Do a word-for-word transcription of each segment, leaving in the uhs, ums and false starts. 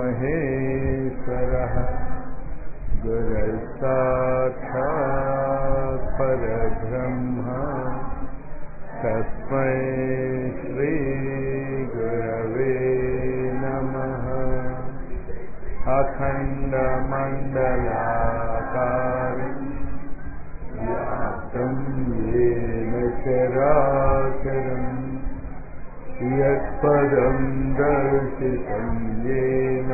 महेश्वरः गुरुसाक्षात् परब्रह्म तस्मै श्रीगुरवे नमः। अखण्डमण्डलाकारं व्याप्तं येन चराचरं यत्पदं दर्शितं येन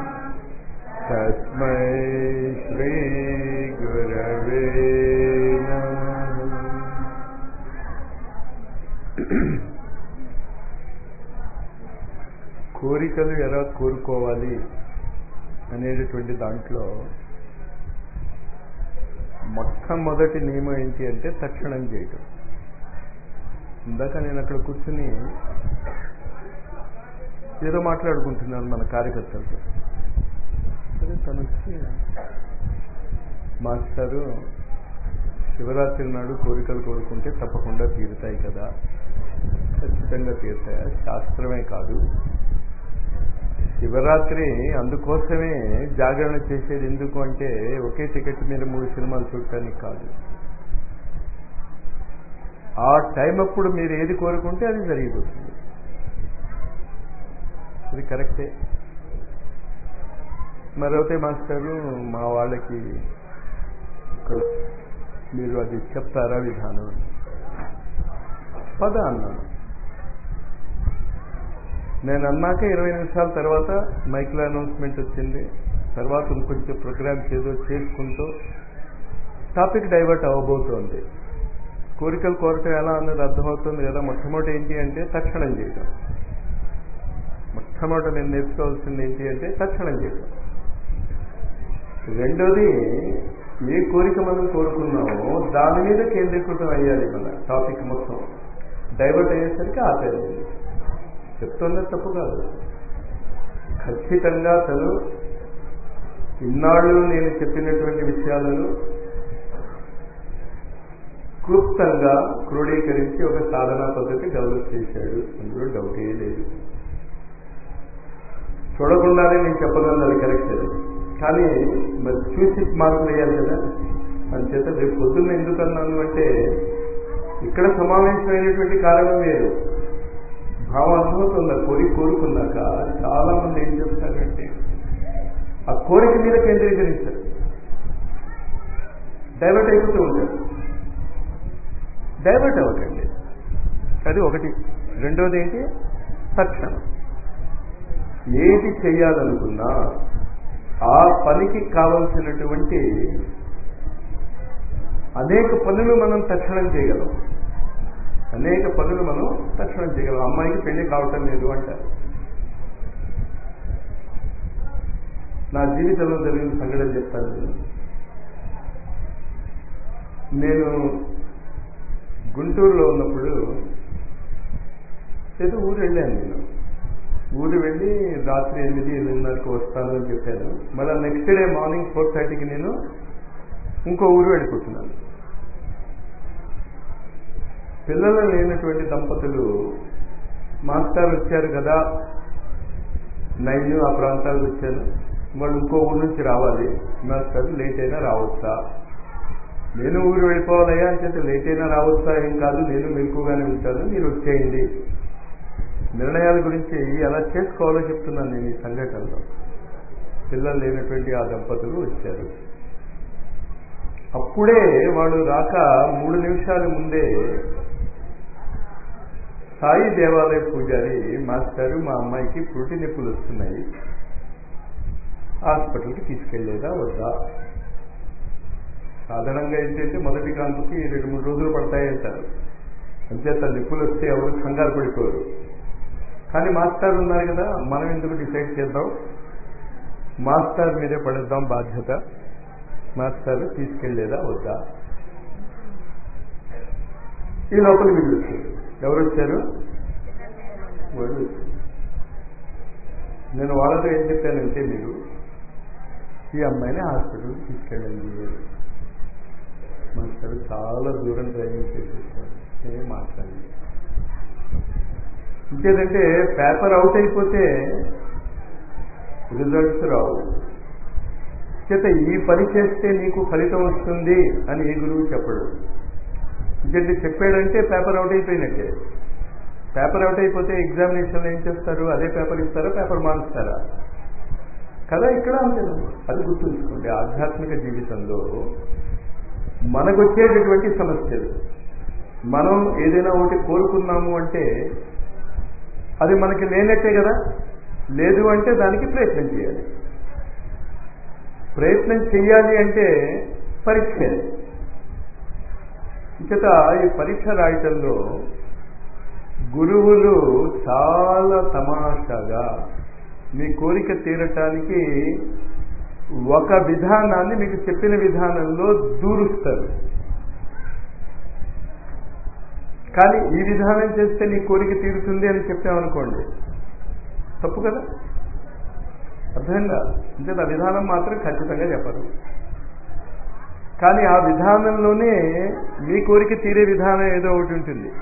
तस्मै श्रीगुरवे नमः। కోరికలు ఎలా కోరుకోవాలి అనేటటువంటి దాంట్లో మొట్టమొదటి నియమం ఏంటి అంటే తక్షణం చేయటం. ఇందాక నేను అక్కడ కూర్చుని ఏదో మాట్లాడుకుంటున్నాను మన కార్యకర్తలతో. సరే తను వచ్చి, మాస్టారు శివరాత్రి నాడు కోరికలు కోరుకుంటే తప్పకుండా తీరుతాయి కదా. ఖచ్చితంగా తీరుతాయా? శాస్త్రమే కాదు, శివరాత్రి అందుకోసమే జాగరణ చేసేది. ఎందుకు అంటే ఒకే టికెట్ మీద మూడు సినిమాలు చూడటానికి కాదు. ఆ టైం అప్పుడు మీరు ఏది కోరుకుంటే అది జరిగిపోతుంది. అది కరెక్టే. మరొకటి మాస్టరు మా వాళ్ళకి మీరు అది చెప్తారా విధానం? పద అన్నాను. నేను అన్నాక ఇరవై నిమిషాల తర్వాత మైక్లో అనౌన్స్మెంట్ వచ్చింది. తర్వాత ఇంకొంచెం ప్రోగ్రామ్స్ ఏదో చేసుకుంటూ టాపిక్ డైవర్ట్ అవ్వబోతోంది. కోరికలు కోరటం ఎలా అన్నది అర్థమవుతుంది కదా. మొట్టమొదటి ఏంటి అంటే తక్షణం చేయటం. మొట్టమొదటి నేను నేర్చుకోవాల్సింది ఏంటి అంటే తక్షణం చేయటం. రెండోది, ఏ కోరిక మనం కోరుకున్నామో దాని మీద కేంద్రీకృతం అయ్యాలి. మన టాపిక్ మొత్తం డైవర్ట్ అయ్యేసరికి ఆపేది. చెప్తున్నది తప్పు కాదు. ఖచ్చితంగా అసలు ఇన్నాళ్ళు నేను చెప్పినటువంటి విషయాలను క్లుప్తంగా క్రోడీకరించి ఒక సాధనా పద్ధతి డెవలప్ చేశాడు. అందులో డౌటే లేదు. చూడకుండానే నేను చెప్పగలను అది కరెక్ట్ అది. కానీ మరి చూసి మార్పులు వేయాలి కదా. అంచేత రేపు పొద్దున్న ఎందుకన్నాను అంటే ఇక్కడ సమావేశమైనటువంటి కారణం వేరు. భావం అర్థమవుతుందా? కోరిక కోరుకున్నాక చాలా మంది ఏం చెప్తారంటే ఆ కోరిక మీద కేంద్రీకరించారు, డైవర్ట్ అయిపోతూ ఉంటారు. డైవర్ట్ అవ్వకండి. అది ఒకటి. రెండోది ఏంటి? తక్షణం ఏది చేయాలనుకున్నా ఆ పనికి కావలసినటువంటి అనేక పనులు మనం తక్షణం చేయగలం. అనేక పనులు మనం తక్షణం చేయగలం. అమ్మాయికి పెళ్లి కావటం లేదు అంటారు. నా జీవితంలో జరిగిన సంఘటన చెప్తాను. నేను గుంటూరులో ఉన్నప్పుడు ఏదో ఊరు వెళ్ళాను. నేను ఊరు వెళ్ళి రాత్రి ఎనిమిది ఎనిమిదిన్నరకు వస్తాను అని చెప్పాను. మళ్ళీ నెక్స్ట్ డే మార్నింగ్ ఫోర్ థర్టీకి నేను ఇంకో ఊరు వెళ్ళిపోతున్నాను. పిల్లలు లేనటువంటి దంపతులు మాస్టర్ వచ్చారు కదా, నైన్ ఆ ప్రాంతాలకు వచ్చాను. వాళ్ళు ఇంకో ఊరు నుంచి రావాలి. మాస్టర్ లేట్ అయినా రావచ్చా? నేను ఊరు వెళ్ళిపోవాలయ్యా అని చెప్పి లేట్ అయినా రావచ్చా? ఏం కాదు, నేను మెలకుగానే ఉంటాను, మీరు వచ్చేయండి. నిర్ణయాల గురించి ఎలా చేసుకోవాలో చెప్తున్నాను నేను ఈ సంఘటనలో. పిల్లలు లేనటువంటి ఆ దంపతులు వచ్చారు. అప్పుడే వాళ్ళు రాక మూడు నిమిషాల ముందే సాయి దేవాలయ పూజారి, మాస్టారు మా అమ్మాయికి పురిటి నొప్పులు వస్తున్నాయి, హాస్పిటల్కి తీసుకెళ్లేదా వద్దా? సాధారణంగా ఏంటంటే మొదటి కాన్పుకి రెండు మూడు రోజులు పడతాయంటారు. అంచేత నొప్పులు వస్తే ఎవరు కంగారు పడిపోరు. కానీ మాస్టర్ ఉన్నారు కదా, మనం ఎందుకు డిసైడ్ చేద్దాం, మాస్టర్ మీదే పడేద్దాం బాధ్యత. మాస్టర్ తీసుకెళ్లేదా వద్దా? ఈ లోపల వీళ్ళు వచ్చారు. ఎవరు వచ్చారు? వాళ్ళు వచ్చారు. నేను వాళ్ళతో ఏం చెప్పానంటే, మీరు ఈ అమ్మాయిని హాస్పిటల్కి తీసుకెళ్ళండి. మాస్టర్ చాలా దూరం డ్రైవింగ్ చేసేసారు. నేనే మాట్లాడి ఇంకేదంటే పేపర్ అవుట్ అయిపోతే రిజల్ట్స్ రావు. చేత ఈ పని చేస్తే నీకు ఫలితం వస్తుంది అని ఏ గురువు చెప్పడు. ఇంకేంటి చెప్పాడంటే పేపర్ అవుట్ అయిపోయినట్టే. పేపర్ అవుట్ అయిపోతే ఎగ్జామినేషన్లో ఏం చేస్తారు? అదే పేపర్ ఇస్తారా, పేపర్ మారుస్తారా? కదా, ఇక్కడ అంతే. అది గుర్తుంచుకోండి. ఆధ్యాత్మిక జీవితంలో మనకు వచ్చేటటువంటి సమస్యలు, మనం ఏదైనా ఒకటి కోరుకున్నాము అంటే అది మనకి లేనట్టే కదా. లేదు అంటే దానికి ప్రయత్నం చేయాలి. ప్రయత్నం చేయాలి అంటే పరీక్ష. ఇంకట ఈ పరీక్ష రాయటంలో గురువులు చాలా తమాషాగా మీ కోరిక తీరటానికి ఒక విధానాన్ని మీకు చెప్పిన విధానంలో దూరుస్తారు. కానీ ఈ విధానం చేస్తే నీ కోరిక తీరుతుంది అని చెప్పామనుకోండి, తప్పు కదా. అర్థంగా అంటే ఆ విధానం మాత్రం ఖచ్చితంగా చెప్పరు. కానీ ఆ విధానంలోనే మీ కోరిక తీరే విధానం ఏదో ఒకటి ఉంటుంది.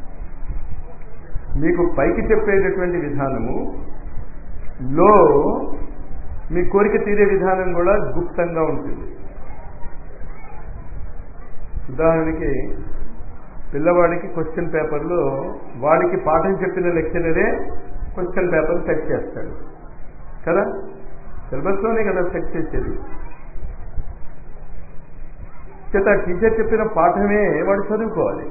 మీకు పైకి చెప్పేటటువంటి విధానము లో మీ కోరిక తీరే విధానం కూడా గుప్తంగా ఉంటుంది. ఉదాహరణకి పిల్లవాడికి క్వశ్చన్ పేపర్లో వాడికి పాఠం చెప్పిన లెక్చరరే క్వశ్చన్ పేపర్ సెట్ చేస్తాడు కదా. సిలబస్లోనే కదా సెట్ చేసేది. చేత టీచర్ చెప్పిన పాఠమే వాడు చదువుకోవాలి.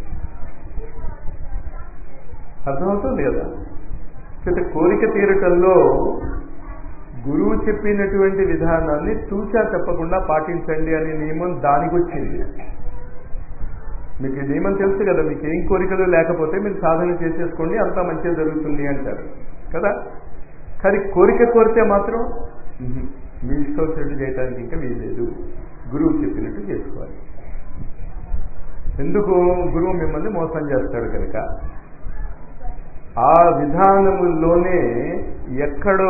అర్థమవుతుంది కదా. చేత కోరిక తీరటంలో గురువు చెప్పినటువంటి విధానాన్ని తూచా తప్పకుండా పాటించండి అనే నియమం దానికి వచ్చింది. మీకు ఈ నియమం తెలుసు కదా. మీకు ఏం కోరికలు లేకపోతే మీరు సాధన చేసేసుకోండి, అంతా మంచిగా జరుగుతుంది అంటారు కదా. కానీ కోరిక కోరితే మాత్రం మీ ఇష్టం వచ్చినట్టు చేయడానికి ఇంకా వీల్లేదు. గురువు చెప్పినట్టు చేసుకోవాలి. ఎందుకు? గురువు మిమ్మల్ని మోసం చేస్తాడు కనుక. ఆ విధానములోనే ఎక్కడో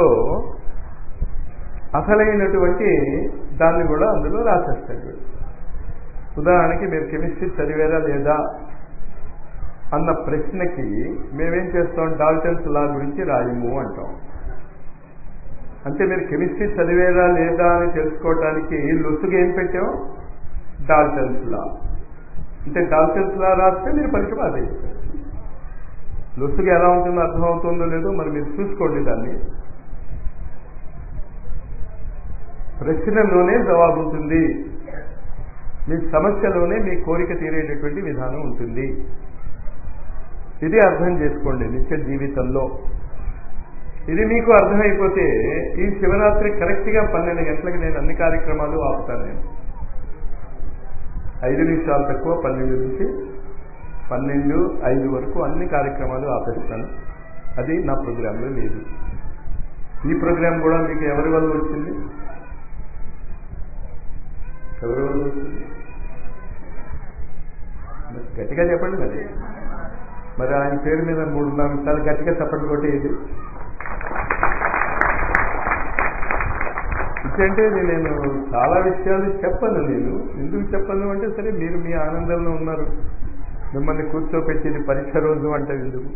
అసలైనటువంటి దాన్ని కూడా అందులో రాసేస్తాడు. ఉదాహరణకి మీరు కెమిస్ట్రీ చదివారా లేదా అన్న ప్రశ్నకి మేమేం చేస్తాం? డాల్టన్స్ లా గురించి రాయము అంటాం. అంటే మీరు కెమిస్ట్రీ చదివారా లేదా అని తెలుసుకోవటానికి లొసుగు ఏం పెట్టాం? Dalton's law. అంటే డాల్టన్స్ లా రాస్తే మీరు పరీక్ష పాస్ అయిపోతారు. లొసుగు ఎలా ఉంటుందో అర్థమవుతుందో లేదో మరి మీరు చూసుకోండి. దాన్ని ప్రశ్నలోనే జవాబు ఉంటుంది. మీ సమస్యలోనే మీ కోరిక తీరేటటువంటి విధానం ఉంటుంది. ఇది అర్థం చేసుకోండి నిత్య జీవితంలో. ఇది మీకు అర్థమైపోతే ఈ శివరాత్రి కరెక్ట్గా పన్నెండు గంటలకు నేను అన్ని కార్యక్రమాలు ఆపుతాను. నేను ఐదు నిమిషాలు తక్కువ పన్నెండు నుంచి పన్నెండు ఐదు వరకు అన్ని కార్యక్రమాలు ఆపేస్తాను. అది నా ప్రోగ్రాంలో లేదు. ఈ ప్రోగ్రాం కూడా మీకు ఎవరి వల్ల వచ్చింది? ఎవరి వల్ల వచ్చింది? గట్టిగా చెప్పండి. మరి మరి ఆయన పేరు మీద మూడు నాలుగు సార్లు గట్టిగా చప్పట్లు కొట్టేది. ఇచ్చంటే నేను చాలా విషయాలు చెప్పను. నేను ఎందుకు చెప్పను అంటే, సరే మీరు మీ ఆనందంలో ఉన్నారు, మిమ్మల్ని కూర్చోపెట్టేది పరీక్ష రోజు అంటే ఎందుకు.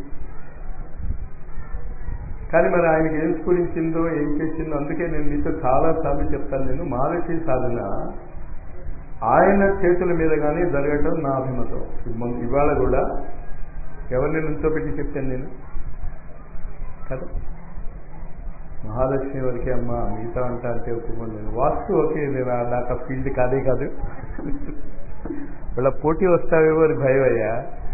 కానీ మరి ఆయనకి ఏం స్ఫురించిందో ఏం చేసిందో అందుకే నేను మీతో చాలా సార్లు చెప్తాను. నేను మహాలక్ష్మి సాధన ఆయన చేతుల మీద కానీ జరగటం నా అభిమతం. ఇవాళ కూడా ఎవరిని నుంచోపెట్టి చెప్పాను నేను కదా. మహాలక్ష్మి వరకే అమ్మ, మిగతా అంట అంటే ఒప్పుకోండి. నేను వాస్తు ఓకే, నేను నాకు ఆ ఫీల్డ్ కాదే కాదు. వాళ్ళ పోటీ వస్తావేమో అని భయం అయ్యా.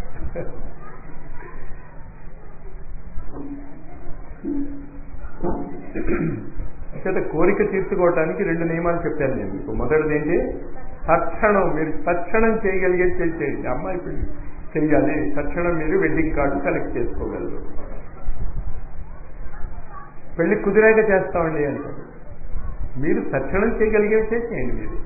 అంటే కోరిక తీర్చుకోవటానికి రెండు నియమాలు చెప్పాను నేను మీకు. మొదటిది ఏంటి? తక్షణం మీరు తక్షణం చేయగలిగే చేయండి. అమ్మాయి పెళ్లి చెయ్యాలి, తక్షణం మీరు వెడ్డింగ్ కార్డు కలెక్ట్ చేసుకోగలరు. పెళ్లి కుదిరాక చేస్తామండి అంటారు. మీరు తక్షణం చేయగలిగేవి చేసేయండి. మీరు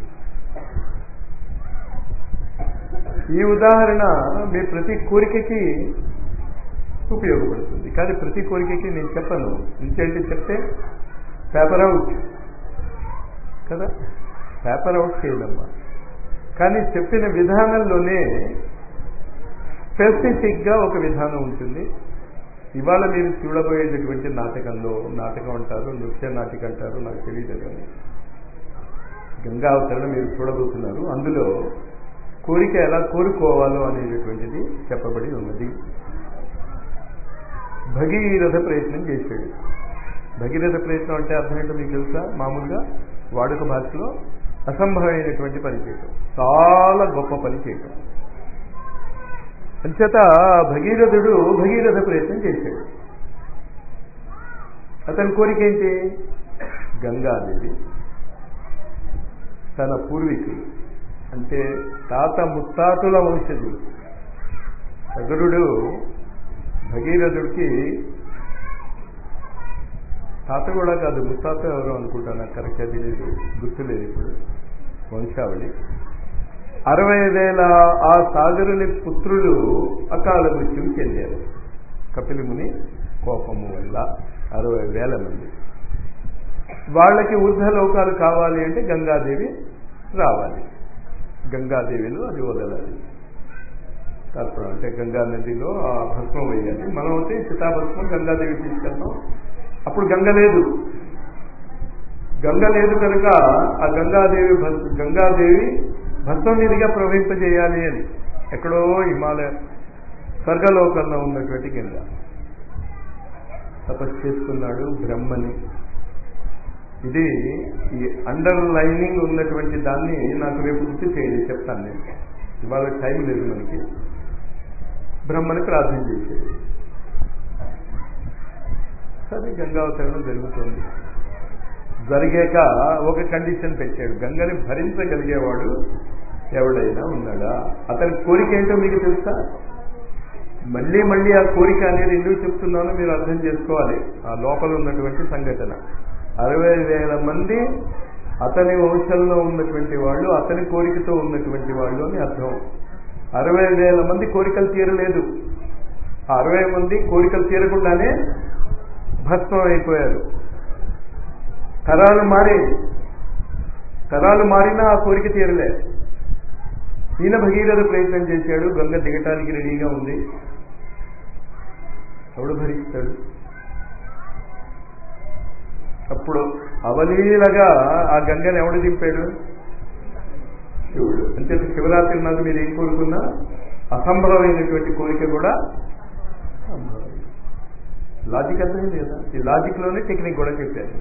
ఈ ఉదాహరణ మీ ప్రతి కోరికకి ఉపయోగపడుతుంది. కానీ ప్రతి కోరికకి నేను చెప్పను. ఇంకేంటి చెప్తే పేపర్ అవుట్ కదా, పేపర్ అవుట్ చేయాలమ్మా. కానీ చెప్పిన విధానంలోనే స్పెసిఫిక్గా ఒక విధానం ఉంటుంది. ఇవాళ మీరు చూడబోయేటటువంటి నాటకంలో, నాటకం అంటారు, నృత్య నాటిక అంటారు, నాకు తెలియదు కానీ గంగా అవతరణ మీరు చూడబోతున్నారు. అందులో కోరిక ఎలా కోరుకోవాలో అనేటటువంటిది చెప్పబడి ఉన్నది. భగీరథ ప్రయత్నం చేశాడు. భగీరథ ప్రయత్నం అంటే అర్థం ఏంటో మీకు తెలుసా? మామూలుగా వాడుక భాషలో అసంభవమైనటువంటి పని చేయటం, చాలా గొప్ప పని చేయటం. అంచేత భగీరథుడు భగీరథ ప్రయత్నం చేశాడు. అతని కోరిక ఏంటి? గంగాదేవి తన పూర్వీకులు అంటే తాత ముత్తాతుల వంశజులు. సగరుడు భగీరథుడికి తాత కూడా కాదు, ముత్తాత ఎవరో అనుకుంటాను, నాకు కరెక్ట్గా తెలియదు, గుర్తులేదు ఇప్పుడు వంశావళి. అరవై వేల ఆ సాగరుని పుత్రులు అకాల మృత్యుం చెందారు కపిలముని కోపము వల్ల. అరవై వేల మంది. వాళ్ళకి ఊర్ధ్వలోకాలు కావాలి అంటే గంగాదేవి రావాలి, గంగాదేవిలో అది వదలాలి. తర్పణ అంటే గంగా నదిలో ఆ భస్మం వేయాలి. మనం అయితే చితాభస్మం గంగాదేవి తీసుకెళ్తాం. అప్పుడు గంగ లేదు, గంగ లేదు కనుక ఆ గంగాదేవి గంగాదేవి భస్మం మీదుగా ప్రవహింపజేయాలి అని ఎక్కడో హిమాలయ స్వర్గలోకంలో ఉన్నటువంటి గంగ తపస్సు చేసుకున్నాడు బ్రహ్మని. ఇది ఈ అండర్ లైనింగ్ ఉన్నటువంటి దాన్ని నాకు రేపు గుర్తు చేయండి, చెప్తాను నేను, ఇవాళ టైం లేదు మనకి. బ్రహ్మని ప్రార్థన చేసేది. సరే గంగావతరణం జరుగుతుంది. జరిగాక ఒక కండిషన్ పెట్టాడు, గంగని భరించగలిగేవాడు ఎవడైనా ఉన్నాడా? అతని కోరిక ఏంటో మీకు తెలుసా? మళ్ళీ మళ్ళీ ఆ కోరిక అనేది ఎందుకు చెప్తున్నానో మీరు అర్థం చేసుకోవాలి. ఆ లోపల ఉన్నటువంటి సంఘటన. అరవై వేల మంది అతని వంశంలో ఉన్నటువంటి వాళ్ళు, అతని కోరికతో ఉన్నటువంటి వాళ్ళు అని అర్థం. అరవై వేల మంది కోరికలు తీరలేదు. ఆ అరవై మంది కోరికలు తీరకుండానే భస్మం అయిపోయారు. తరాలు మారే తరాలు మారినా ఆ కోరిక తీరలే. ఈయన భగీరథ ప్రయత్నం చేశాడు, గంగ దిగటానికి రెడీగా ఉంది. ఎవడు భరిస్తాడు? అప్పుడు అవలీలగా ఆ గంగని ఎవడు దింపాడు? శివుడు. అంటే శివరాత్రి నాడు మీరు ఏం కోరుకున్నా అసంభవమైనటువంటి కోరిక కూడా సంభవం. లాజిక్ అర్థమైంది కదా? ఈ లాజిక్ లోనే టెక్నిక్ కూడా చెప్పారు.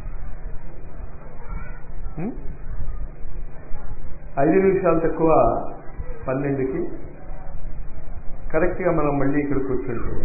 ఐదు నిమిషాలు తక్కువ పన్నెండుకి కరెక్ట్గా మనం మళ్ళీ ఇక్కడ కూర్చుంటే,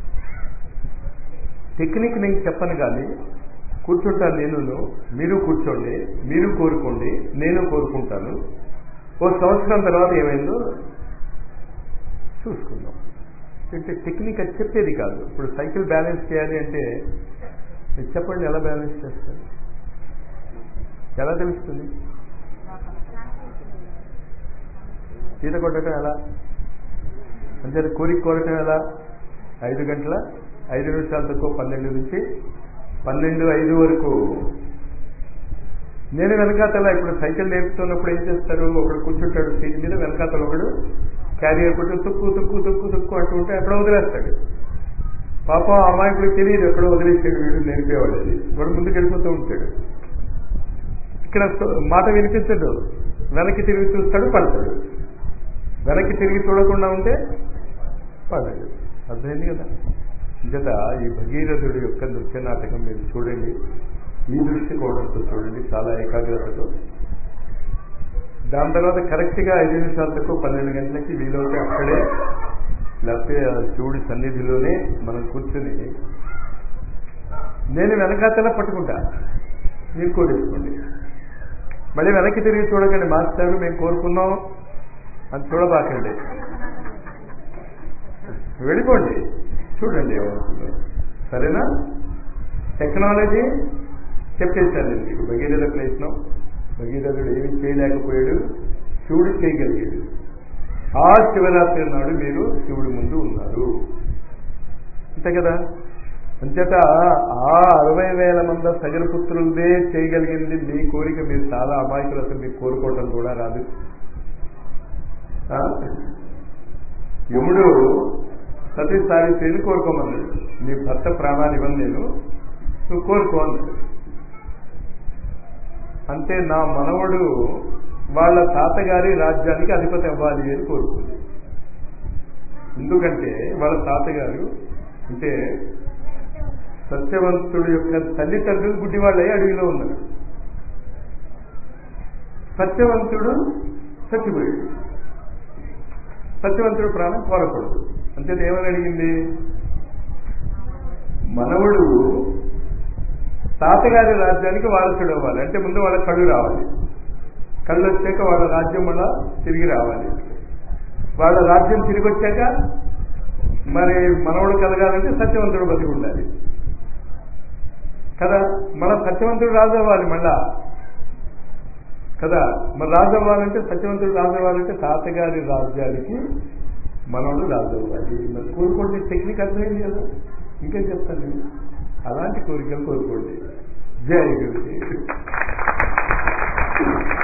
టెక్నిక్ నేను చెప్పను కానీ కూర్చుంటాను నేను, మీరు కూర్చోండి, మీరు కోరుకోండి, నేను కోరుకుంటాను. ఓ సంవత్సరం తర్వాత ఏమైందో చూసుకుందాం. అంటే టెక్నిక్ అది చెప్పేది కాదు. ఇప్పుడు సైకిల్ బ్యాలెన్స్ చేయాలి అంటే చెప్పండి, ఎలా బ్యాలెన్స్ చేస్తారు? ఎలా తెలుస్తుంది? ఈత కొట్టడం ఎలా? అంటే కోరిక కోరటం ఎలా? ఐదు గంటల ఐదు నిమిషాల తక్కువ పన్నెండు నుంచి పన్నెండు ఐదు వరకు నేను వెనకాతల ఇప్పుడు సైకిల్ నేర్పుతున్నప్పుడు ఏం చేస్తారు? ఒకడు కూర్చుంటాడు సీట్ మీద, వెనకాతల ఒకడు క్యారియర్ కొట్టు తుక్కు తుక్కు తుక్కు తుక్కు అంటూ ఉంటే ఎక్కడో వదిలేస్తాడు. పాపం అమాయకుడికి తెలియదు ఎక్కడో వదిలేస్తాడు, వీడు నేర్పేవాడు. అది వాడు ముందుకు వెళ్ళిపోతూ ఉంటాడు. ఇక్కడ మాట వినిపించడు, వెనక్కి తిరిగి చూస్తాడు, పడతాడు. వెనక్కి తిరిగి చూడకుండా ఉంటే పడదు. అర్థమైంది కదా? ఇంకట ఈ భగీరథుడి యొక్క నృత్య నాటకం మీరు చూడండి, ఈ దృష్టికోణంతో చూడండి, చాలా ఏకాగ్రతతో. దాని తర్వాత కరెక్ట్గా ఐదు నిమిషాలకు పన్నెండు గంటలకి వీలవుతే అక్కడే, లేకపోతే శివుడి సన్నిధిలోనే మనం కూర్చుని, నేను వెనకాతల పట్టుకుంటా, మీరు కోరేసుకోండి. మళ్ళీ వెనక్కి తిరిగి చూడకండి, మాస్టారు మేము కోరుకున్నాం అని చూడబాకండి, వెళ్ళిపోండి, చూడండి ఏమవుతుందో. సరేనా? టెక్నాలజీ చెప్పేశాను మీకు. భగీరథ ప్రయత్నం, భగీరథుడు ఏమి చేయలేకపోయాడు, శివుడు చేయగలిగాడు. ఆ శివరాత్రి నాడు మీరు శివుడి ముందు ఉన్నారు, అంతే కదా? అంచేత ఆ అరవై వేల మంది సగరపుత్రులదే చేయగలిగింది మీ కోరిక. మీరు చాలా అమాయకులు, అసలు మీకు కోరుకోవటం కూడా రాదు. యముడు ప్రతిసారి పేరు కోరుకోమన్నాడు. నీ భర్త ప్రాణాలు ఇవ్వను నేను, నువ్వు కోరుకో అన్నాడు. అంటే నా మనవడు వాళ్ళ తాతగారి రాజ్యానికి అధిపతి అవ్వాలి అని కోరుకుంది. ఎందుకంటే వాళ్ళ తాతగారు అంటే సత్యవంతుడు యొక్క తల్లిదండ్రులు గుడ్డివాళ్ళై అడవిలో ఉన్నారు. సత్యవంతుడు చచ్చిపోయాడు. సత్యవంతుడు ప్రాణం కోరకూడదు. అంతే ఏమని అడిగింది, మనవడు తాతగారి రాజ్యానికి వారసుడు అవ్వాలి. అంటే ముందు వాళ్ళ కళ్ళు రావాలి. కళ్ళు వచ్చాక వాళ్ళ రాజ్యం వల్ల తిరిగి రావాలి. వాళ్ళ రాజ్యం తిరిగి వచ్చాక మరి మనవడు కలగాలంటే సత్యవంతుడు బతికి ఉండాలి కదా. మన సత్యవంతుడు రాజు అవ్వాలి మళ్ళా కదా. మరి రాజు అవ్వాలంటే సత్యవంతుడు రాజు అవ్వాలంటే తాతగారి రాజ్యానికి మనవడు రాజు అవ్వాలి. మరి కోరుకోండి, టెక్నిక్ అర్థమైంది కదా. ఇంకేం చెప్తాను నేను, అలాంటి కోరికలు కోరుకోండి. జై గురు.